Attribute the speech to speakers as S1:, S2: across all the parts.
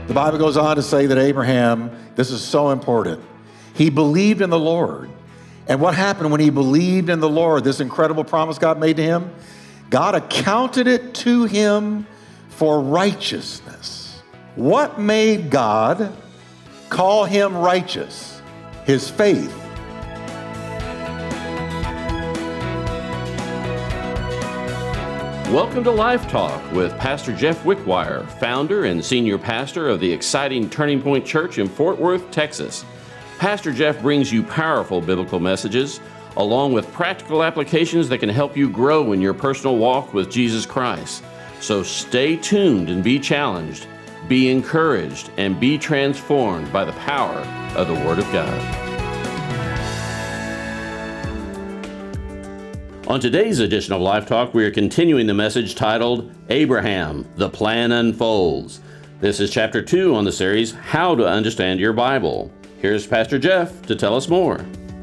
S1: The Bible goes on to say that Abraham, this is so important, he believed in the Lord. And what happened when he believed in the Lord, this incredible promise God made to him? God accounted it to him for righteousness. What made God call him righteous? His faith.
S2: Welcome to Life Talk with Pastor Jeff Wickwire, founder and senior pastor of the exciting Turning Point Church in Fort Worth, Texas. Pastor Jeff brings you powerful biblical messages along with practical applications that can help you grow in your personal walk with Jesus Christ. So stay tuned and be challenged, be encouraged, and be transformed by the power of the Word of God. On today's edition of Life Talk, we are continuing the message titled, Abraham, the Plan Unfolds. This is Chapter 2 on the series, How to Understand Your Bible. Here's Pastor Jeff to tell us more.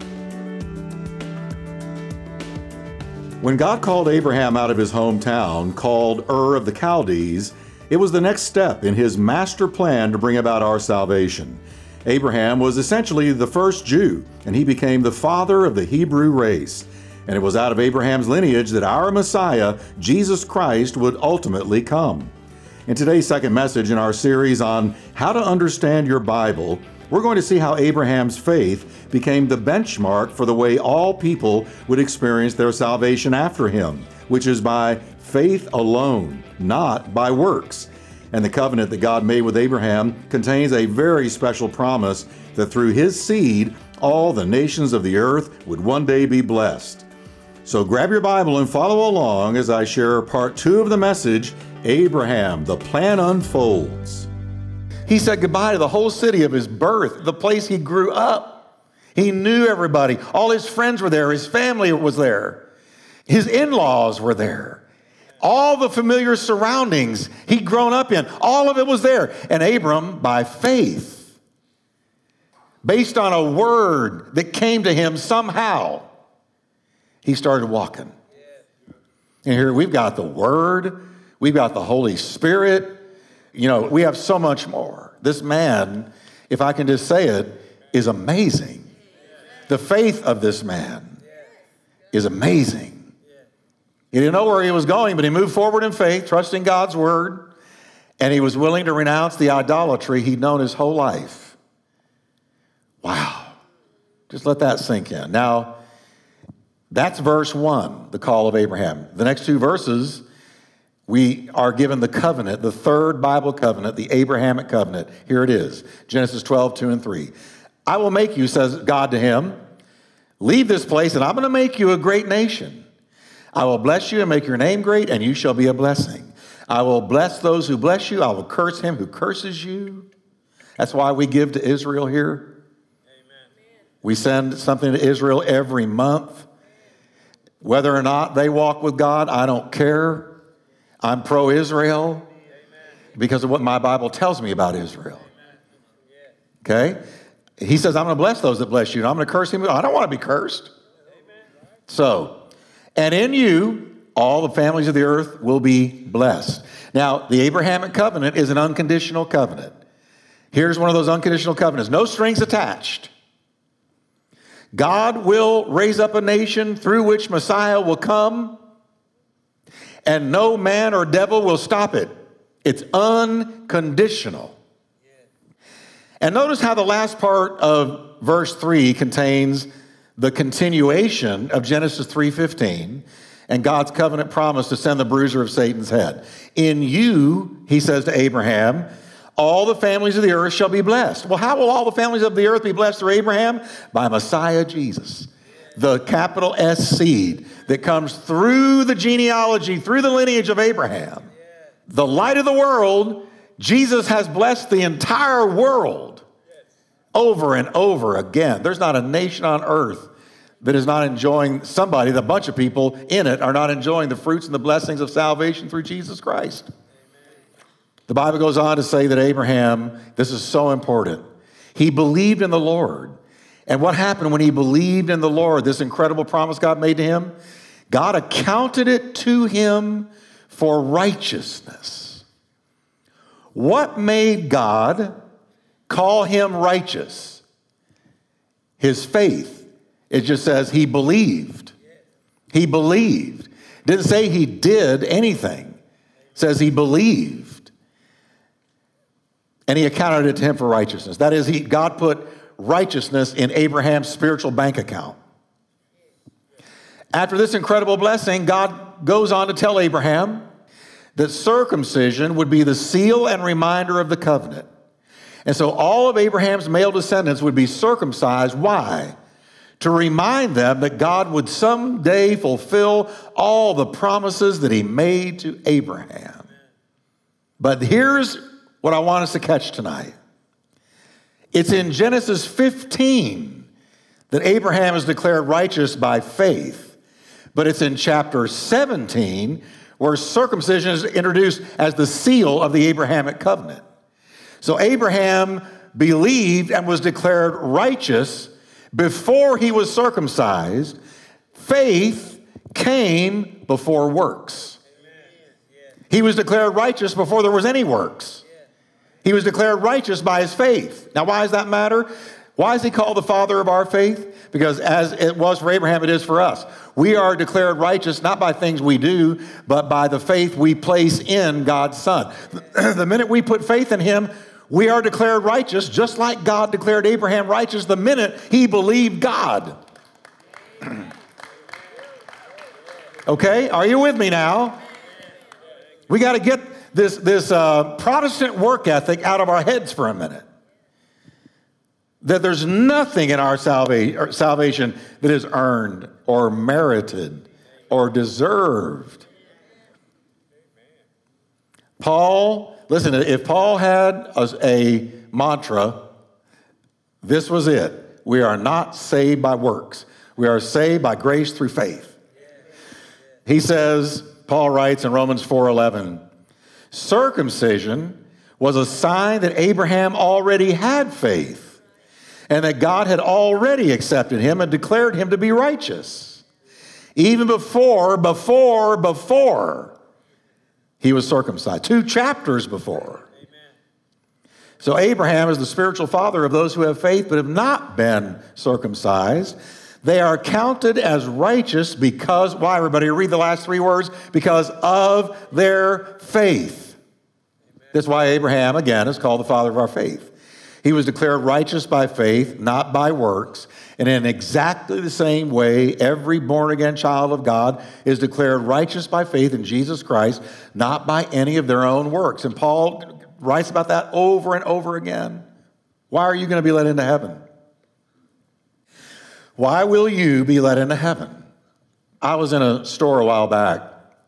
S1: When God called Abraham out of his hometown, called Ur of the Chaldees, it was the next step in his master plan to bring about our salvation. Abraham was essentially the first Jew, and he became the father of the Hebrew race. And it was out of Abraham's lineage that our Messiah, Jesus Christ, would ultimately come. In today's second message in our series on How to Understand Your Bible, we're going to see how Abraham's faith became the benchmark for the way all people would experience their salvation after him, which is by faith alone, not by works. And the covenant that God made with Abraham contains a very special promise that through his seed, all the nations of the earth would one day be blessed. So grab your Bible and follow along as I share part 2 of the message, Abraham, the Plan Unfolds. He said goodbye to the whole city of his birth, the place he grew up. He knew everybody. All his friends were there. His family was there. His in-laws were there. All the familiar surroundings he'd grown up in, all of it was there. And Abram, by faith, based on a word that came to him somehow, he started walking. And here we've got the Word, we've got the Holy Spirit. You know, we have so much more. This man, if I can just say it, is amazing. The faith of this man is amazing. He didn't know where he was going, but he moved forward in faith, trusting God's Word, and he was willing to renounce the idolatry he'd known his whole life. Wow. Just let that sink in. Now, that's verse 1, the call of Abraham. The next 2 verses, we are given the covenant, the third Bible covenant, the Abrahamic covenant. Here it is, Genesis 12, 2 and 3. I will make you, says God to him, leave this place and I'm going to make you a great nation. I will bless you and make your name great and you shall be a blessing. I will bless those who bless you. I will curse him who curses you. That's why we give to Israel here. Amen. We send something to Israel every month. Whether or not they walk with God, I don't care. I'm pro-Israel because of what my Bible tells me about Israel. Okay? He says, I'm going to bless those that bless you, and I'm going to curse him. I don't want to be cursed. So, and in you, all the families of the earth will be blessed. Now, the Abrahamic covenant is an unconditional covenant. Here's one of those unconditional covenants. No strings attached. God will raise up a nation through which Messiah will come, and no man or devil will stop it. It's unconditional. And notice how the last part of verse 3 contains the continuation of Genesis 3:15 and God's covenant promise to send the bruiser of Satan's head. In you, he says to Abraham, all the families of the earth shall be blessed. Well, how will all the families of the earth be blessed through Abraham? By Messiah Jesus, the capital S seed that comes through the genealogy, through the lineage of Abraham. The light of the world, Jesus has blessed the entire world over and over again. There's not a nation on earth that is not enjoying, somebody, the bunch of people in it are not enjoying the fruits and the blessings of salvation through Jesus Christ. The Bible goes on to say that Abraham, this is so important, he believed in the Lord. And what happened when he believed in the Lord, this incredible promise God made to him? God accounted it to him for righteousness. What made God call him righteous? His faith. It just says he believed. He believed. Didn't say he did anything. It says he believed. And he accounted it to him for righteousness. That is, God put righteousness in Abraham's spiritual bank account. After this incredible blessing, God goes on to tell Abraham that circumcision would be the seal and reminder of the covenant. And so all of Abraham's male descendants would be circumcised. Why? To remind them that God would someday fulfill all the promises that he made to Abraham. But here's what I want us to catch tonight. It's in Genesis 15 that Abraham is declared righteous by faith. But it's in chapter 17 where circumcision is introduced as the seal of the Abrahamic covenant. So Abraham believed and was declared righteous before he was circumcised. Faith came before works. He was declared righteous before there was any works. He was declared righteous by his faith. Now, why does that matter? Why is he called the father of our faith? Because as it was for Abraham, it is for us. We are declared righteous not by things we do, but by the faith we place in God's Son. The minute we put faith in him, we are declared righteous, just like God declared Abraham righteous the minute he believed God. Okay, are you with me now? We got to get this Protestant work ethic out of our heads for a minute. That there's nothing in our salvation that is earned or merited or deserved. Paul, listen, if Paul had a mantra, this was it. We are not saved by works. We are saved by grace through faith. He says, Paul writes in Romans 4:11, circumcision was a sign that Abraham already had faith, and that God had already accepted him and declared him to be righteous, even before he was circumcised. 2 chapters before. So Abraham is the spiritual father of those who have faith but have not been circumcised. They are counted as righteous because, why, everybody? Read the last 3 words. Because of their faith. That's why Abraham, again, is called the father of our faith. He was declared righteous by faith, not by works. And in exactly the same way, every born-again child of God is declared righteous by faith in Jesus Christ, not by any of their own works. And Paul writes about that over and over again. Why are you going to be let into heaven? Why will you be let into heaven? I was in a store a while back,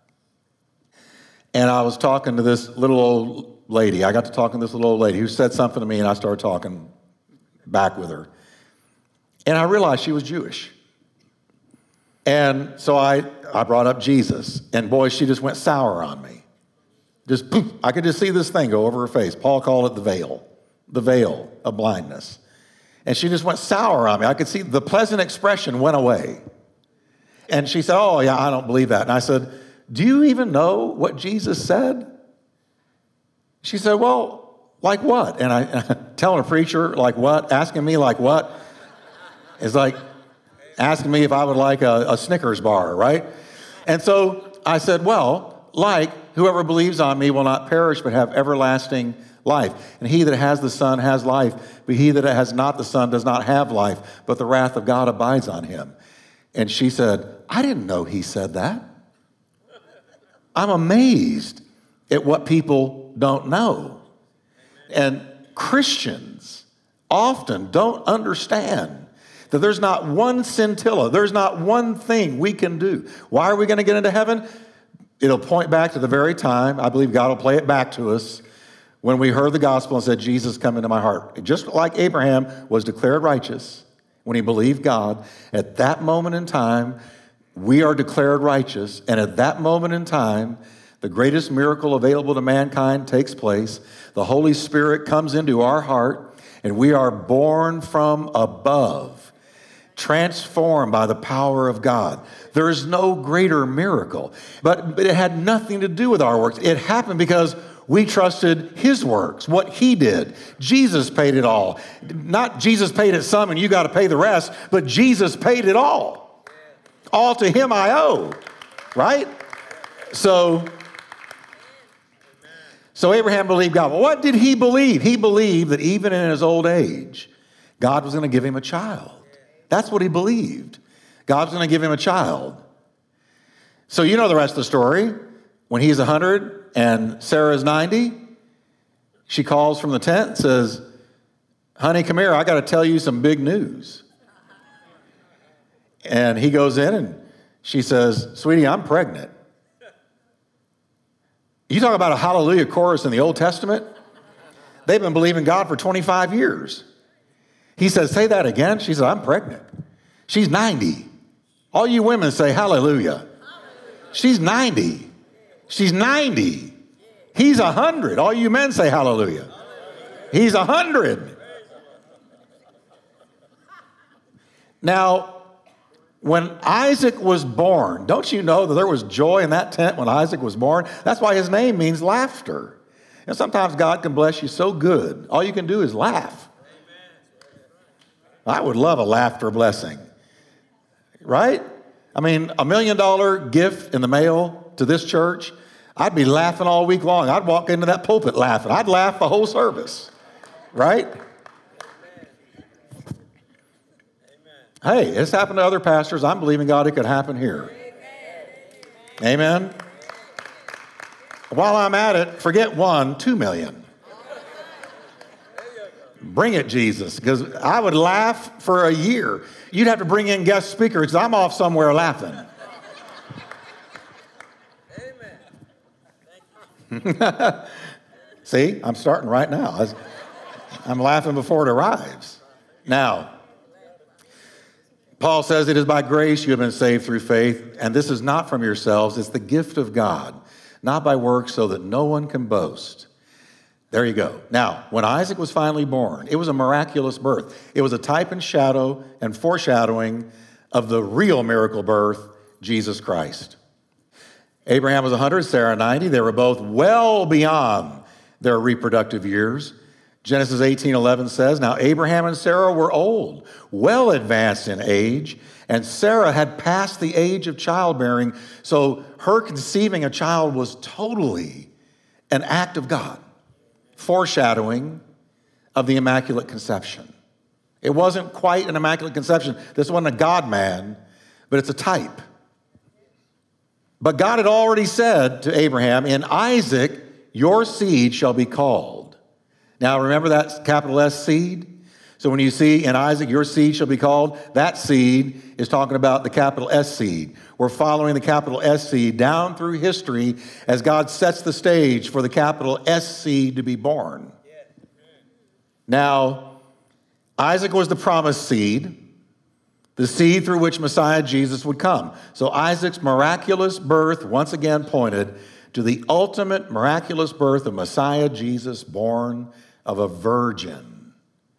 S1: and I was talking to this little old lady. I got to talking to this little old lady who said something to me, and I started talking back with her. And I realized she was Jewish. And so I brought up Jesus. And boy, she just went sour on me. Just poof, I could just see this thing go over her face. Paul called it the veil of blindness. And she just went sour on me. I could see the pleasant expression went away. And she said, oh, yeah, I don't believe that. And I said, do you even know what Jesus said? She said, well, like what? And I telling a preacher, like what? Asking me like what? It's like asking me if I would like a Snickers bar, right? And so I said, well, like whoever believes on me will not perish but have everlasting life. And he that has the Son has life, but he that has not the Son does not have life, but the wrath of God abides on him. And she said, I didn't know he said that. I'm amazed at what people don't know. And Christians often don't understand that there's not one scintilla, there's not one thing we can do. Why are we going to get into heaven? It'll point back to the very time, I believe God will play it back to us, when we heard the gospel and said, Jesus, come into my heart. Just like Abraham was declared righteous when he believed God, at that moment in time, we are declared righteous. And at that moment in time, the greatest miracle available to mankind takes place. The Holy Spirit comes into our heart, and we are born from above, transformed by the power of God. There is no greater miracle. But it had nothing to do with our works. It happened because We trusted his works, what he did. Jesus paid it all. Not Jesus paid it some and you got to pay the rest, but Jesus paid it all. All to him I owe, right? So Abraham believed God. Well, what did he believe? He believed that even in his old age, God was going to give him a child. That's what he believed. God's going to give him a child. So you know the rest of the story. When he's 100 and Sarah is 90, she calls from the tent and says, honey, come here. I got to tell you some big news. And he goes in and she says, sweetie, I'm pregnant. You talk about a hallelujah chorus in the Old Testament? They've been believing God for 25 years. He says, say that again. She said, I'm pregnant. She's 90. All you women say hallelujah. She's 90. She's 90. He's 100. All you men say hallelujah. He's 100. Now, when Isaac was born, don't you know that there was joy in that tent when Isaac was born? That's why his name means laughter. And sometimes God can bless you so good, all you can do is laugh. I would love a laughter blessing, right? I mean, $1 million gift in the mail to this church, I'd be laughing all week long. I'd walk into that pulpit laughing. I'd laugh the whole service, right? Hey, it's happened to other pastors. I'm believing God it could happen here. Amen. While I'm at it, forget 1, 2 million. Bring it, Jesus, because I would laugh for a year. You'd have to bring in guest speakers because I'm off somewhere laughing. Amen. See, I'm starting right now. I'm laughing before it arrives. Now, Paul says, it is by grace you have been saved through faith, and this is not from yourselves, it's the gift of God, not by works so that no one can boast. There you go. Now, when Isaac was finally born, it was a miraculous birth. It was a type and shadow and foreshadowing of the real miracle birth, Jesus Christ. Abraham was 100, Sarah 90. They were both well beyond their reproductive years. Genesis 18:11 says, now Abraham and Sarah were old, well advanced in age, and Sarah had passed the age of childbearing, so her conceiving a child was totally an act of God, foreshadowing of the Immaculate Conception. It wasn't quite an Immaculate Conception. This wasn't a God-man, but it's a type. But God had already said to Abraham, in Isaac, your seed shall be called. Now, remember that capital S seed? So when you see in Isaac, your seed shall be called, that seed is talking about the capital S seed. We're following the capital S seed down through history as God sets the stage for the capital S seed to be born. Now, Isaac was the promised seed, the seed through which Messiah Jesus would come. So Isaac's miraculous birth once again pointed to the ultimate miraculous birth of Messiah Jesus, born of a virgin.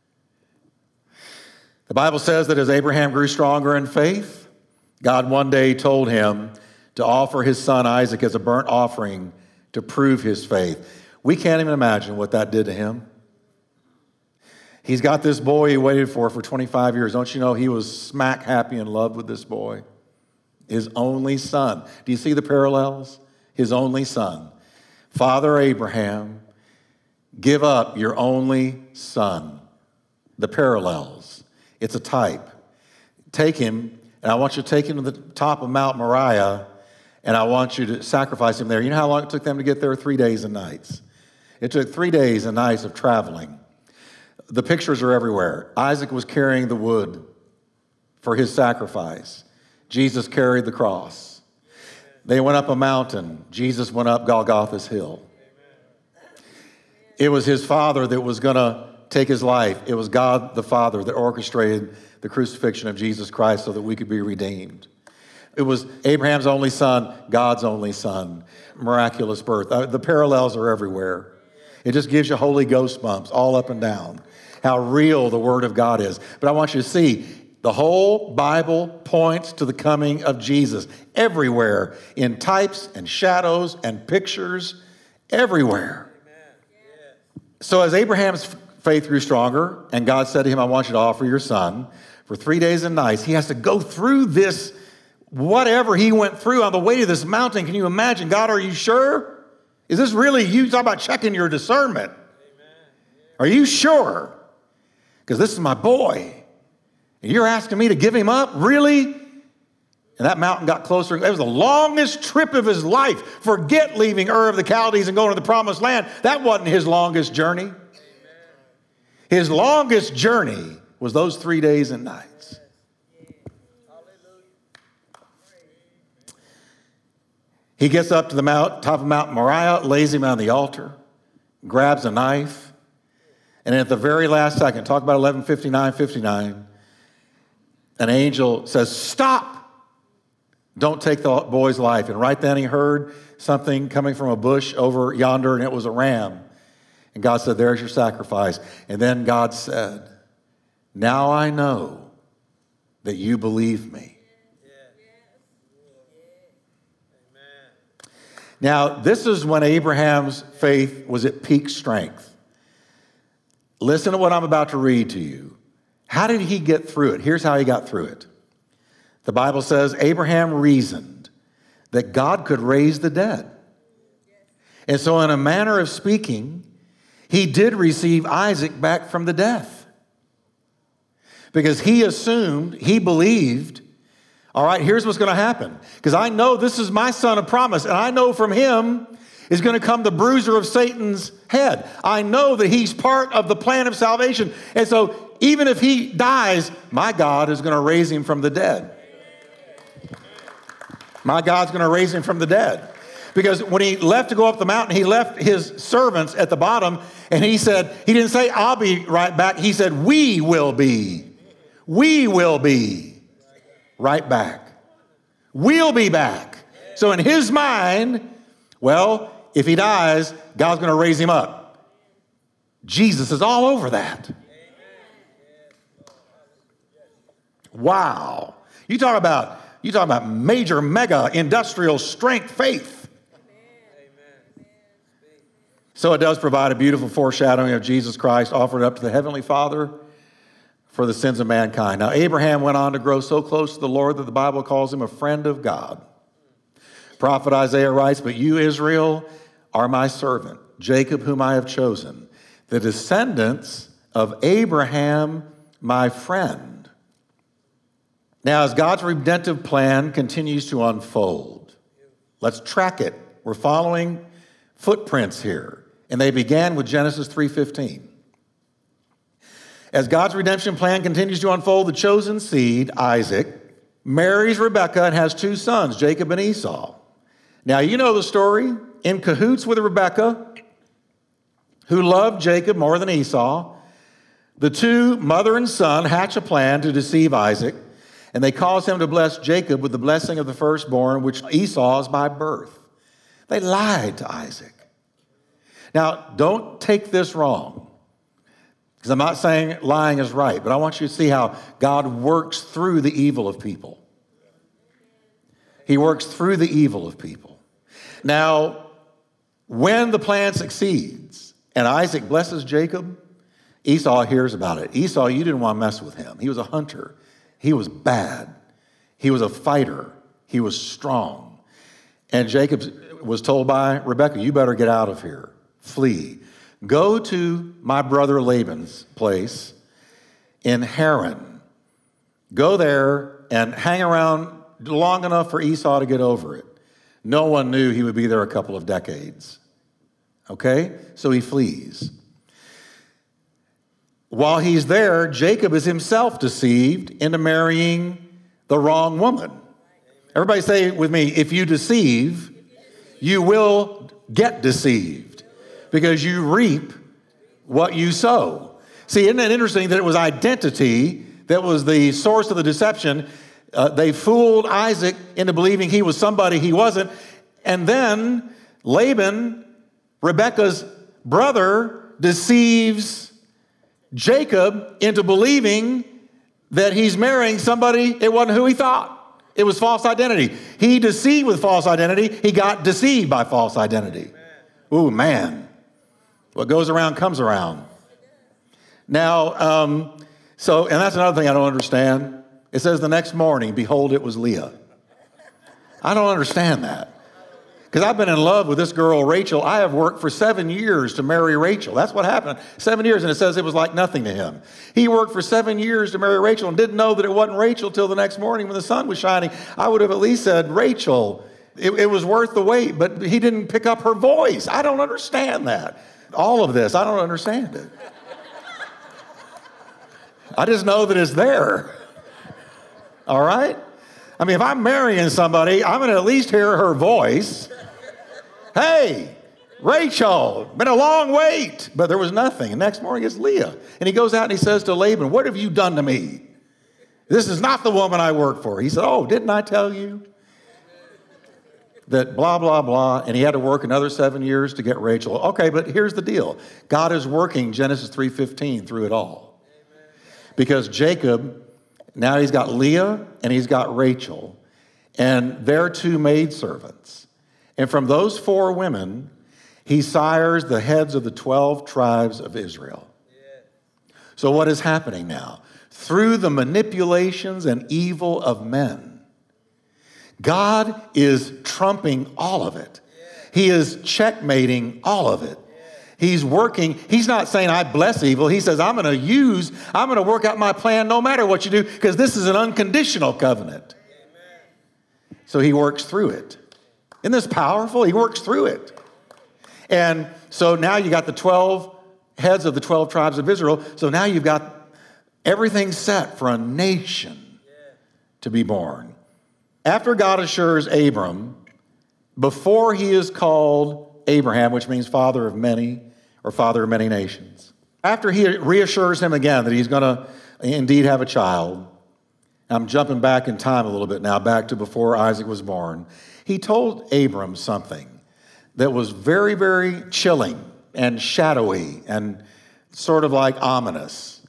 S1: The Bible says that as Abraham grew stronger in faith, God one day told him to offer his son Isaac as a burnt offering to prove his faith. We can't even imagine what that did to him. He's got this boy he waited for 25 years. Don't you know he was smack happy in love with this boy? His only son. Do you see the parallels? His only son. Father Abraham, give up your only son. The parallels. It's a type. Take him, and I want you to take him to the top of Mount Moriah, and I want you to sacrifice him there. You know how long it took them to get there? 3 days and nights. It took 3 days and nights of traveling. The pictures are everywhere. Isaac was carrying the wood for his sacrifice. Jesus carried the cross. They went up a mountain. Jesus went up Golgotha's hill. It was his Father that was going to take his life. It was God the Father that orchestrated the crucifixion of Jesus Christ so that we could be redeemed. It was Abraham's only son, God's only son. Miraculous birth. The parallels are everywhere. It just gives you Holy Ghost bumps all up and down. How real the Word of God is. But I want you to see, the whole Bible points to the coming of Jesus. Everywhere, in types and shadows and pictures, everywhere. So as Abraham's faith grew stronger, and God said to him, I want you to offer your son for 3 days and nights, he has to go through this, whatever he went through on the way to this mountain. Can you imagine? God, are you sure? Is this really you? Talk about checking your discernment. Are you sure? Because this is my boy. And you're asking me to give him up? Really? And that mountain got closer. It was the longest trip of his life. Forget leaving Ur of the Chaldees and going to the promised land. That wasn't his longest journey. Amen. His longest journey was those 3 days and nights. He gets up to the top of Mount Moriah, lays him on the altar, grabs a knife, and at the very last second, talk about 11:59, an angel says, stop. Don't take the boy's life. And right then he heard something coming from a bush over yonder, and it was a ram. And God said, there's your sacrifice. And then God said, now I know that you believe me. Now, this is when Abraham's faith was at peak strength. Listen to what I'm about to read to you. How did he get through it? Here's how he got through it. The Bible says Abraham reasoned that God could raise the dead. And so in a manner of speaking, he did receive Isaac back from the death. Because he assumed, he believed, all right, here's what's going to happen. Because I know this is my son of promise, and I know from him is going to come the bruiser of Satan's head. I know that he's part of the plan of salvation. And so even if he dies, my God is going to raise him from the dead. My God's going to raise him from the dead. Because when he left to go up the mountain, he left his servants at the bottom, and he said, he didn't say, I'll be right back. He said, we will be right back. We'll be back. So in his mind, well, if he dies, God's going to raise him up. Jesus is all over that. Wow. You talk about major, mega industrial strength faith. So it does provide a beautiful foreshadowing of Jesus Christ offered up to the Heavenly Father for the sins of mankind. Now, Abraham went on to grow so close to the Lord that the Bible calls him a friend of God. Prophet Isaiah writes, but you, Israel, are my servant, Jacob, whom I have chosen, the descendants of Abraham, my friend. Now, as God's redemptive plan continues to unfold, let's track it. We're following footprints here, and they began with Genesis 3:15. As God's redemption plan continues to unfold, the chosen seed, Isaac, marries Rebekah and has two sons, Jacob and Esau. Now, you know the story. In cahoots with Rebekah, who loved Jacob more than Esau, the two, mother and son, hatch a plan to deceive Isaac, and they cause him to bless Jacob with the blessing of the firstborn, which Esau is by birth. They lied to Isaac. Now, don't take this wrong, because I'm not saying lying is right, but I want you to see how God works through the evil of people. He works through the evil of people. Now, when the plan succeeds and Isaac blesses Jacob, Esau hears about it. Esau, you didn't want to mess with him. He was a hunter. He was bad. He was a fighter. He was strong. And Jacob was told by Rebekah, you better get out of here. Flee. Go to my brother Laban's place in Haran. Go there and hang around long enough for Esau to get over it. No one knew he would be there a couple of decades. Okay? So he flees. While he's there, Jacob is himself deceived into marrying the wrong woman. Everybody say with me, if you deceive, you will get deceived because you reap what you sow. See, isn't it interesting that it was identity that was the source of the deception? They fooled Isaac into believing he was somebody he wasn't. And then Laban, Rebekah's brother, deceives Jacob into believing that he's marrying somebody it wasn't who he thought. It was false identity. He deceived with false identity. He got deceived by false identity. Ooh, man. What goes around comes around. Now, and that's another thing I don't understand. It says the next morning, behold, it was Leah. I don't understand that. Because I've been in love with this girl, Rachel. I have worked for 7 years to marry Rachel. That's what happened. 7 years, and it says it was like nothing to him. He worked for 7 years to marry Rachel and didn't know that it wasn't Rachel till the next morning when the sun was shining. I would have at least said, Rachel, it was worth the wait, but he didn't pick up her voice. I don't understand that. All of this, I don't understand it. I just know that it's there. All right? I mean, if I'm marrying somebody, I'm going to at least hear her voice. Hey, Rachel, been a long wait. But there was nothing. And next morning it's Leah. And he goes out and he says to Laban, what have you done to me? This is not the woman I work for. He said, oh, didn't I tell you? That blah, blah, blah. And he had to work another 7 years to get Rachel. Okay, but here's the deal. God is working Genesis 3:15 through it all. Because Jacob, now he's got Leah and he's got Rachel. And they're two maidservants. And from those 4 women, he sires the heads of the 12 tribes of Israel. So what is happening now? Through the manipulations and evil of men, God is trumping all of it. He is checkmating all of it. He's working. He's not saying, I bless evil. He says, I'm going to work out my plan no matter what you do, because this is an unconditional covenant. So he works through it. Isn't this powerful? He works through it. And so now you got the 12 heads of the 12 tribes of Israel. So now you've got everything set for a nation to be born. After God assures Abram, before he is called Abraham, which means father of many or father of many nations, after he reassures him again that he's going to indeed have a child, I'm jumping back in time a little bit now, back to before Isaac was born. He told Abram something that was very, very chilling and shadowy and sort of like ominous.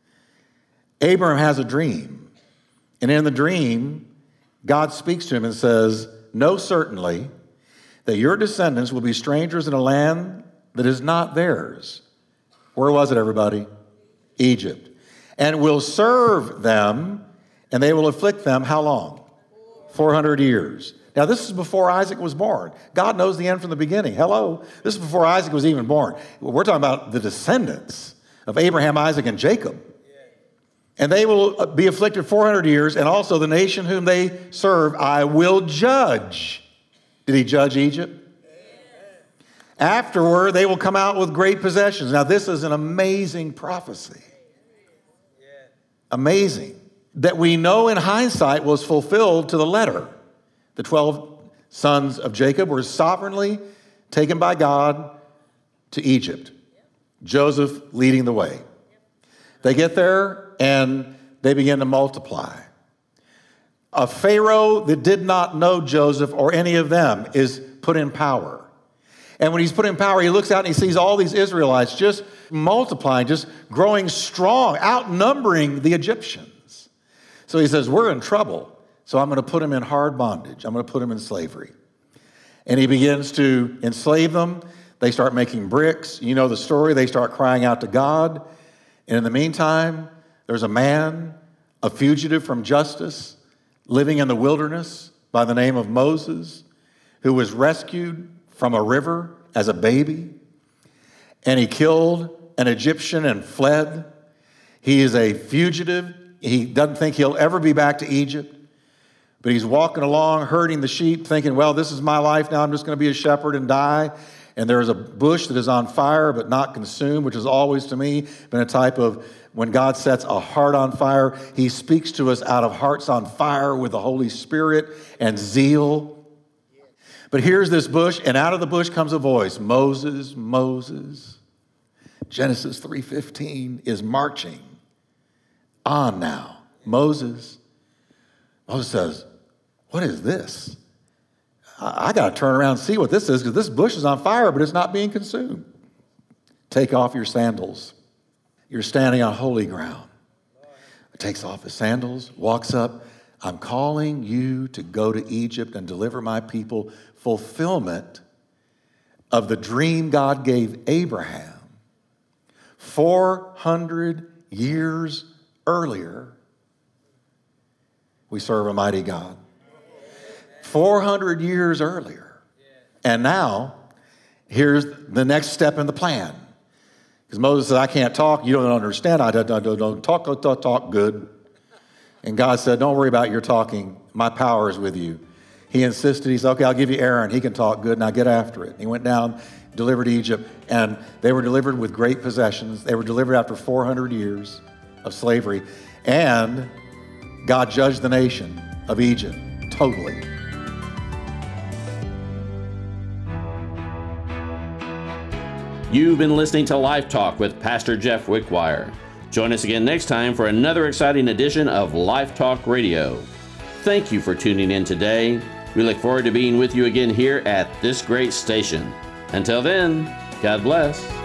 S1: Abram has a dream. And in the dream, God speaks to him and says, know certainly that your descendants will be strangers in a land that is not theirs. Where was it, everybody? Egypt. And will serve them, and they will afflict them how long? 400 years. Now, this is before Isaac was born. God knows the end from the beginning. Hello? This is before Isaac was even born. We're talking about the descendants of Abraham, Isaac, and Jacob. And they will be afflicted 400 years, and also the nation whom they serve I will judge. Did he judge Egypt? Afterward, they will come out with great possessions. Now, this is an amazing prophecy. Amazing. That we know in hindsight was fulfilled to the letter. The 12 sons of Jacob were sovereignly taken by God to Egypt. Joseph leading the way. They get there and they begin to multiply. A Pharaoh that did not know Joseph or any of them is put in power. And when he's put in power, he looks out and he sees all these Israelites just multiplying, just growing strong, outnumbering the Egyptians. So he says, we're in trouble. So I'm going to put them in hard bondage. I'm going to put them in slavery. And he begins to enslave them. They start making bricks. You know the story. They start crying out to God. And in the meantime, there's a man, a fugitive from justice, living in the wilderness by the name of Moses, who was rescued from a river as a baby. And he killed an Egyptian and fled. He is a fugitive. He doesn't think he'll ever be back to Egypt. But he's walking along, herding the sheep, thinking, well, this is my life now. I'm just going to be a shepherd and die. And there is a bush that is on fire but not consumed, which has always to me been a type of when God sets a heart on fire, he speaks to us out of hearts on fire with the Holy Spirit and zeal. But here's this bush, and out of the bush comes a voice, Moses, Moses. Genesis 3:15 is marching on now. Moses says, what is this? I got to turn around and see what this is, because this bush is on fire, but it's not being consumed. Take off your sandals. You're standing on holy ground. He takes off his sandals, walks up. I'm calling you to go to Egypt and deliver my people. Fulfillment of the dream God gave Abraham 400 years earlier, we serve a mighty God. 400 years earlier. And now, here's the next step in the plan. Because Moses said, I can't talk. You don't understand. I don't talk good. And God said, don't worry about your talking. My power is with you. He insisted. He said, okay, I'll give you Aaron. He can talk good. Now get after it. He went down, delivered Egypt, and they were delivered with great possessions. They were delivered after 400 years of slavery. And God judged the nation of Egypt totally.
S2: You've been listening to Life Talk with Pastor Jeff Wickwire. Join us again next time for another exciting edition of Life Talk Radio. Thank you for tuning in today. We look forward to being with you again here at this great station. Until then, God bless.